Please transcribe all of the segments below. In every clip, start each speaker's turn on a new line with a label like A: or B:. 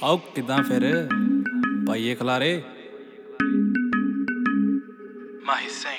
A: ਆਓ ਕਿਦਾਂ ਫਿਰ ਪਾਈਏ ਖਲਾਰੇ ਮਾਹੀ ਸਿੰਘ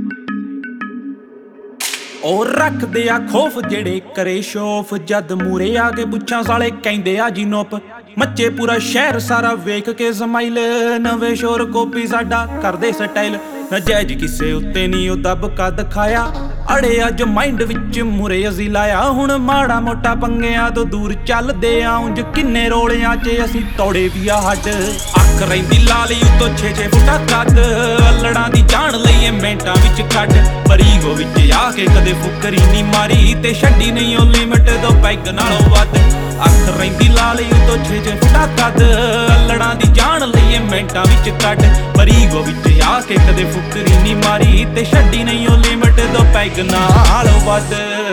A: ਉਹ ਰੱਖਦੇ ਆ ਖੋਫ ਜਿਹੜੇ ਕਰੇ ਸ਼ੋਫ ਜਦ ਮੂਰੇ ਆ ਕੇ ਪੁੱਛਾਂ ਸਾਲੇ ਕਹਿੰਦੇ ਆ ਜੀ ਨੋਪ ਮੱਚੇ ਪੂਰਾ ਸ਼ਹਿਰ ਸਾਰਾ ਵੇਖ ਕੇ ਸਮਾਈਲ ਨਵੇਂ ਸ਼ੋਰ ਕੋਪੀ ਸਾਡਾ ਕਰਦੇ ਸਟਾਈਲ ਨਜਾਇਜ਼ ਕਿਸੇ ਉੱਤੇ ਨਹੀਂ ਉਹ ਦੱਬ ਕਾ ਦਿਖਾਇਆ ਅੜੇ ਅੱਜ ਮਾਈਂਡ ਵਿੱਚ ਮੁਰੇ ਅਸੀਂ ਲਾਇਆ ਹੁਣ ਮਾੜਾ ਮੋਟਾ ਪੰਗਿਆਂ ਤੋਂ ਦੂਰ ਚੱਲਦੇ ਆ ਉਂਝ ਕਿੰਨੇ ਰੋਲਿਆਂ 'ਚ ਅਸੀਂ ਤੋੜੇ ਵੀ ਆ ਹੱਡ ਅੱਖ ਰਹਿੰਦੀ ਲਾਲੀ ਉਤੋਂ 6-6 ਫੁੱਟਾ ਕੱਦ ਅਲੜਾਂ ਦੀ ਜਾਣ ਲਈਏ ਮਿੰਟਾਂ ਵਿੱਚ ਕੱਢ ਪਰੀਗੋ ਵਿੱਚ ਆ ਕੇ ਕਦੇ ਫੁਕਰੀ ਨਹੀਂ ਮਾਰੀ ਤੇ ਛੱਡੀ ਨਹੀਂ ਉਹ ਲਿਮਟ ਤੋਂ ਪੈਗ ਨਾਲੋਂ ਵੱਧ ਅੱਖ ਰਹਿੰਦੀ ਲਾਲੀ ਉਤੋਂ 6-6 ਫੁੱਟਾ ਕੱਦ ਅਲੜਾਂ ਦੀ ਜਾਣ ਲਈਏ ਮਿੰਟਾਂ ਵਿੱਚ ਕੱਢ ਪਰੀਗੋ ਵਿੱਚ ਆ ਕੇ ਕਦੇ ਫੁਕਰੀ ਨਹੀਂ ਮਾਰੀ ਤੇ ਛੱਡੀ ਨਹੀਂ ਉਹ ਲਿਮਟ ਤੋਂ ਪੈਗ ਨਾਲੋਂ ਵੱਧ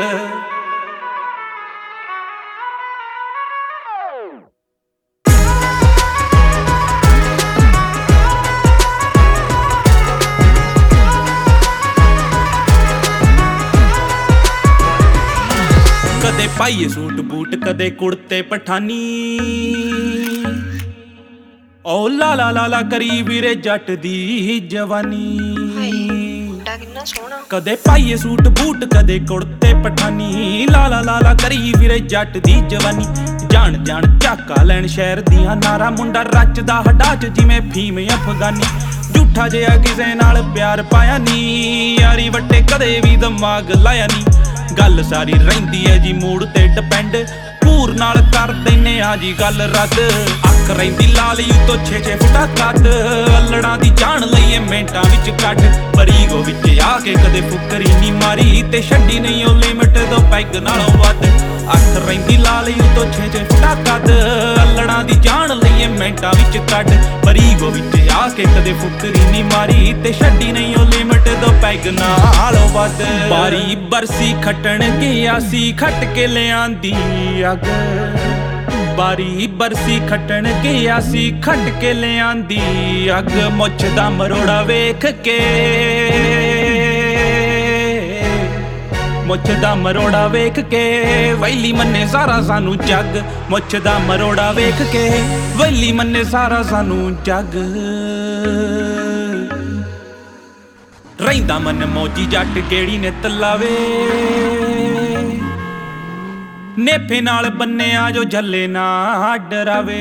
A: ਕਦੇ ਪਾਈਏ ਸੂਟ ਬੂਟ ਕਦੇ ਕੁੜਤੇ ਪਠਾਨੀ ਓ ਲਾ ਲਾ ਲਾ ਲਾ ਕਰੀ ਵੀਰੇ ਜੱਟ ਦੀ ਜਵਾਨੀ
B: ਮੁੰਡਾ ਕਿੰਨਾ ਸੋਹਣਾ
A: ਕਦੇ ਪਾਈਏ ਸੂਟ ਬੂਟ ਕਦੇ ਕੁੜਤੇ ਪਠਾਨੀ ਲਾ ਲਾ ਲਾ ਲਾ ਕਰੀ ਵੀਰੇ ਜੱਟ ਦੀ ਜਵਾਨੀ ਜਾਣ ਜਾਣ ਝਾਕਾ ਲੈਣ ਸ਼ਹਿਰ ਦੀਆਂ ਨਾਰਾ ਮੁੰਡਾ ਰਚਦਾ ਹੱਡਾ 'ਚ ਜਿਵੇਂ ਫੀਮ ਅਫਗਾਨੀ ਝੂਠਾ ਜਿਹਾ ਕਿਸੇ ਨਾਲ ਪਿਆਰ ਪਾਇਆ ਨੀ ਯਾਰੀ ਵੱਟੇ ਕਦੇ ਵੀ ਦਿਮਾਗ ਲਾਇਆ ਨੀ ਗੱਲ ਸਾਰੀ ਰਹਿੰਦੀ ਐ ਜੀ ਮੂਡ ਤੇ ਡਿਪੈਂਡ ਪੂਰ ਨਾਲ ਕਰ ਦਿੰਨੇ ਆ ਜੀ ਗੱਲ ਰੱਦ ਅੱਖ ਰਹਿੰਦੀ ਲਾਲੀ ਉਤੋਂ 6-6 ਫੁੱਟਾ ਕੱਦ ਅਲੜਾਂ ਦੀ ਜਾਣ ਲਈਏ ਮਿੰਟਾਂ ਵਿੱਚ ਕੱਢ ਪਰੀਗੋ ਵਿੱਚ ਆ ਕੇ ਕਦੇ ਫੁਕਰੀ ਨਹੀਂ ਮਾਰੀ ਤੇ ਛੱਡੀ ਨਹੀਂ ਉਹ ਲਿਮਟ ਤੋਂ ਪੈਗ ਨਾਲੋਂ ਵੱਧ ਅੱਖ ਰਹਿੰਦੀ ਲਾਲੀ ਉਤੋਂ 6-6 ਫੁੱਟਾ ਕੱਦ ਅਲੜਾਂ ਦੀ ਜਾਣ ਲਈਏ ਮਿੰਟਾਂ ਵਿੱਚ ਕੱਢ ਪਰੀਗੋ ਵਿੱਚ ਆ ਕੇ ਕਦੇ ਫੁਕਰੀ ਨਹੀਂ ਮਾਰੀ ਤੇ ਛੱਡੀ ਨਹੀਂ ਉਹ ਲਿਮਟ ਤੋਂ ਪੈਗ ਨਾਲੋਂ ਵੱਧ ਬਾਰੀ ਬਰਸੀ ਖੱਟਣ ਗਿਆ ਸੀ ਖੱਟ ਕੇ ਲਿਆਂਦੀ ਅੱਗ ਬਾਰੀ ਬਰਸੀ ਖੱਟਣ ਗਿਆ ਸੀ ਖੱਟ ਕੇ ਲਿਆਂਦੀ ਅੱਗ ਮੁੱਛ ਦਾ ਮਰੋੜਾ ਵੇਖ ਕੇ ਮੁੱਛ ਦਾ ਮਰੋੜਾ ਵੇਖ ਕੇ ਵੈਲੀ ਮੰਨੇ ਸਾਰਾ ਸਾਨੂੰ ਜੱਗ ਮੁੱਛ ਦਾ ਮਰੋੜਾ ਵੇਖ ਕੇ ਵੈਲੀ ਮੰਨੇ ਸਾਰਾ ਸਾਨੂੰ ਜੱਗ ਰਹਿੰਦਾ ਮਨ ਮੌਜੀ ਜੱਟ ਕਿਹੜੀ ਨਿੱਤ ਲਾਵੇ ਨੇਫੇ ਨਾਲ ਬੰਨਿਆ ਜੋ ਝੱਲੇ ਨਾ ਡਰਾਵੇ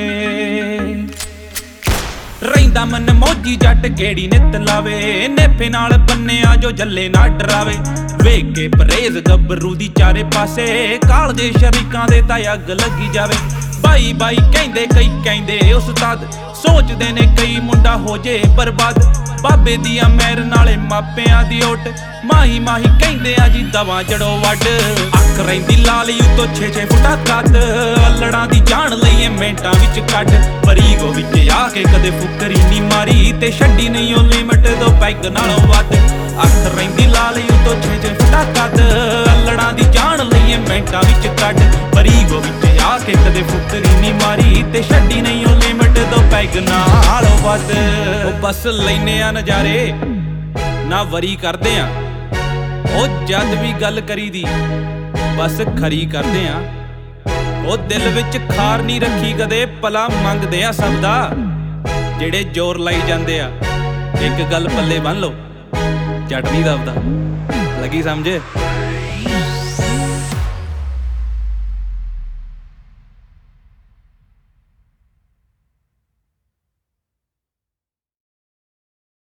A: ਰਹਿੰਦਾ ਮਨ ਮੌਜੀ ਜੱਟ ਕਿਹੜੀ ਨਿੱਤ ਲਾਵੇ ਨੇਫੇ ਨਾਲ ਬੰਨਿਆ ਜੋ ਝੱਲੇ ਨਾ ਡਰਾਵੇ ਵੇਖ ਕੇ ਪਰੇਜ਼ ਗੱਭਰੂ ਦੀ ਚਾਰੇ ਪਾਸੇ ਕਾਲ ਦੇ ਸ਼ਰੀਕਾਂ ਦੇ ਤਾਂ ਅੱਗ ਲੱਗੀ ਜਾਵੇ ਬਾਈ ਬਾਈ ਕਹਿੰਦੇ ਕਈ ਕਹਿੰਦੇ ਉਸਤਾਦ ਸੋਚਦੇ ਨੇ ਕਈ ਮੁੰਡਾ ਹੋ ਜੇ ਬਰਬਾਦ ਬਾਬੇ ਦੀਆਂ ਮਹਿਰ ਨਾਲੇ ਮਾਪਿਆਂ ਦੀ ਓਟ ਮਾਹੀ ਮਾਹੀ ਕਹਿੰਦੇ ਆ ਜੀ ਦਵਾ ਜੜੋ ਵੱਡ ਅੱਖ ਰਹਿੰਦੀ ਲਾਲੀ ਉਤੋਂ 6-6 ਫੁੱਟਾ ਕੱਦ ਅਲੜਾਂ ਦੀ ਜਾਣ ਲਈਏ ਮਿੰਟਾਂ ਵਿੱਚ ਕੱਢ ਪਰੀਗੋ ਵਿੱਚ ਆ ਕੇ ਕਦੇ ਫੁਕਰੀ ਨਹੀਂ ਮਾਰੀ ਤੇ ਛੱਡੀ ਨਹੀਂ ਉਹ ਲਿਮਟ ਤੋਂ ਪੈਗ ਨਾਲੋਂ ਵੱਧ ਅੱਖ ਰਹਿੰਦੀ ਲਾਲੀ ਉਤੋਂ 6-6 ਫੁੱਟਾ ਕੱਦ ਅਲੜਾਂ ਦੀ ਜਾਣ ਲਈਏ ਮਿੰਟਾਂ ਵਿੱਚ ਕੱਢ ਪਰੀਗੋ ਵਿੱਚ ਆ ਕੇ ਕਦੇ ਫੁਕਰੀ ਨਹੀਂ ਮਾਰੀ ਤੇ ਛੱਡੀ ਨਹੀਂ ਉਹ ਲਿਮਟ ਤੋਂ ਪੈਗ ਨਾਲੋਂ ਵੱਧ ਉਹ ਬਸ ਲੈਨੇ ਆ ਨਜ਼ਾਰੇ ਨਾ ਵਰੀ ਕਰਦੇ ਆ ਉਹ ਜਦ ਵੀ ਗੱਲ ਕਰੀ ਦੀ ਬਸ ਖਰੀ ਕਰਦੇ ਆ ਉਹ ਦਿਲ ਵਿੱਚ ਖਾਰ ਨਹੀਂ ਰੱਖੀ ਕਦੇ ਭਲਾ ਮੰਗਦੇ ਆ ਸਭ ਦਾ ਜਿਹੜੇ ਜ਼ੋਰ ਲਾਈ ਜਾਂਦੇ ਆ ਇੱਕ ਗੱਲ ਪੱਲੇ ਬੰਨ ਲਓ ਚਟਨੀ ਦਾ ਲੱਗੀ ਸਮਝੇ।